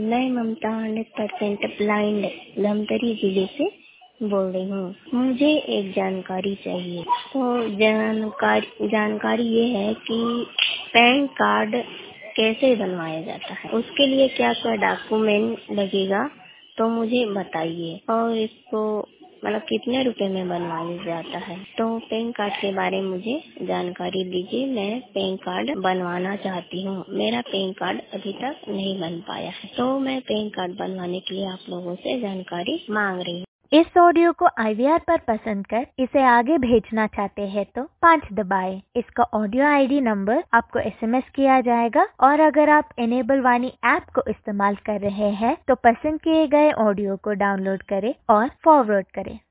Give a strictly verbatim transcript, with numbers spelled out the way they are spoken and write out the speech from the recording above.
मैं Mamta hundred percent blind Dhamtari जिले से बोल रही हूँ। मुझे एक जानकारी चाहिए। तो जानकारी जानकारी ये है कि पैन कार्ड कैसे बनवाया जाता है, उसके लिए क्या क्या डॉक्यूमेंट लगेगा, तो मुझे बताइए। और इसको मतलब कितने रुपए में बनवाया जाता है, तो पैन कार्ड के बारे में मुझे जानकारी दीजिए। मैं पैन कार्ड बनवाना चाहती हूँ। मेरा पैन कार्ड अभी तक नहीं बन पाया है, तो मैं पैन कार्ड बनवाने के लिए आप लोगों से जानकारी मांग रही हूँ। इस ऑडियो को आई वी आर पर पसंद कर इसे आगे भेजना चाहते हैं तो पाँच दबाएं। इसका ऑडियो आई डी नंबर आपको एस एम एस किया जाएगा। और अगर आप इनेबल वाणी ऐप को इस्तेमाल कर रहे हैं तो पसंद किए गए ऑडियो को डाउनलोड करें और फॉरवर्ड करें।